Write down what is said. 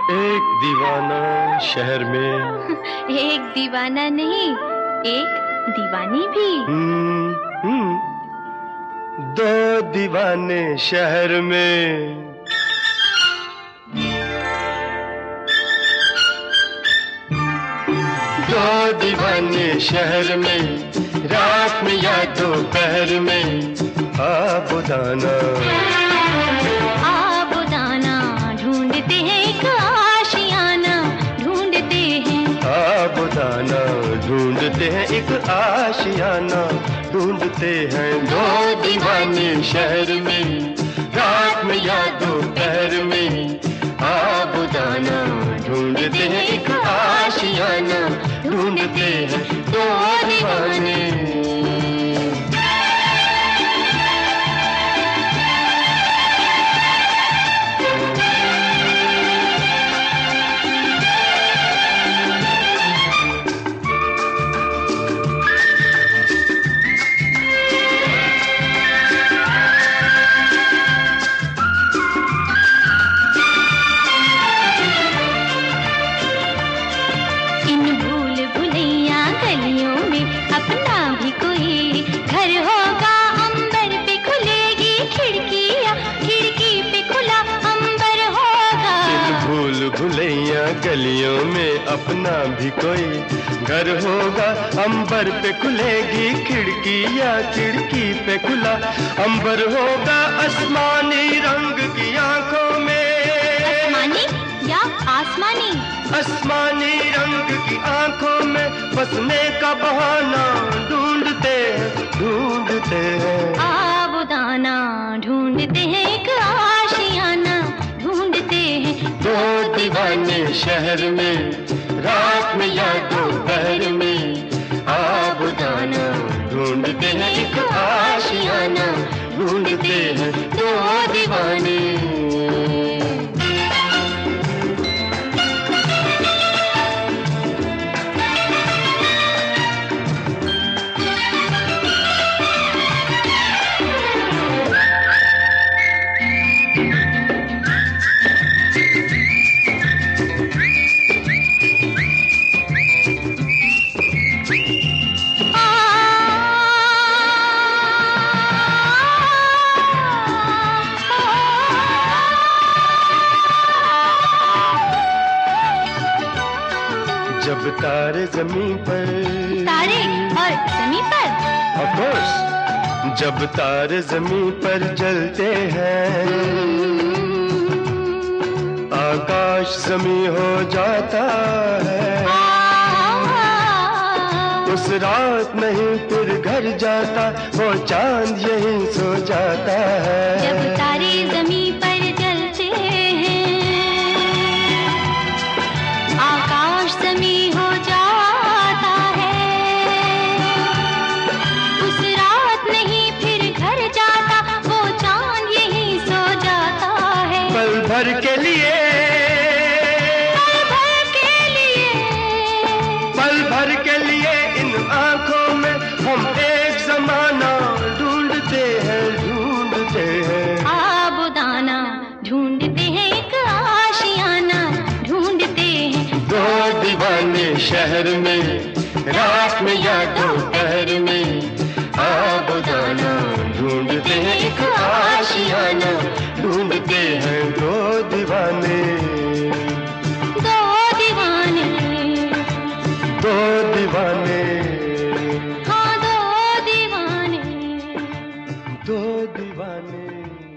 एक दीवाना शहर में। एक दीवाना नहीं, एक दीवानी भी। दो दीवाने शहर में। दो दीवाने शहर में, रात में या दोपहर में। आबुदाना आबुदाना ढूंढते हैं एक आशियाना, ढूंढते हैं। आबुदाना ढूंढते हैं एक आशियाना, ढूंढते हैं। दो दीवाने शहर में, रात में या दोपहर में। आबुदाना ढूंढते हैं एक आशियाना, ढूंढते हैं दो दीवाने। अपना भी कोई घर होगा, अंबर पे खुलेगी खिड़कियाँ, खिड़की पे खुला अंबर होगा। इन भूल भुलैया गलियों में अपना भी कोई घर होगा, अंबर पे खुलेगी खिड़कियाँ, खिड़की पे खुला अंबर होगा। आसमानी रंग की आंखों में। आसमानी या आसमानी? आसमानी रंग की आंखों में बसने का बहाना ढूंढते हैं, ढूंढते हैं। आबुदाना ढूंढते हैं एक आशियाना, ढूंढते हैं। दो दीवाने शहर में, रात में या दोपहर में। आबुदाना ढूंढते हैं एक आशियाना, ढूंढते हैं दो दीवाने। जब तारे जमीन पर, तारे और जमीन पर, ऑफ कोर्स, जब तारे जमीन पर जलते हैं, आकाश जमीन हो जाता है। उस रात नहीं फिर घर जाता, वो चांद यहीं सो जाता है। जब तारे जमीन पर जलते हैं, आकाश जमीन हो जाता है। उस रात नहीं फिर घर जाता, वो चांद यहीं सो जाता है। पल भर के लिए, पल भर के लिए, पल भर के लिए इन आंखों में हम एक जमाना ढूंढते हैं, ढूंढते हैं। आबुदाना ढूंढते हैं एक आशियाना, ढूंढते हैं। दो दीवाने शहर में, रात में या दोपहर में। आबुदाना ढूंढते हैं एक आशियाना, ढूंढते हैं दो दीवाने। दो दीवाने, दो दीवाने, हाँ दो दीवाने, दो दीवाने।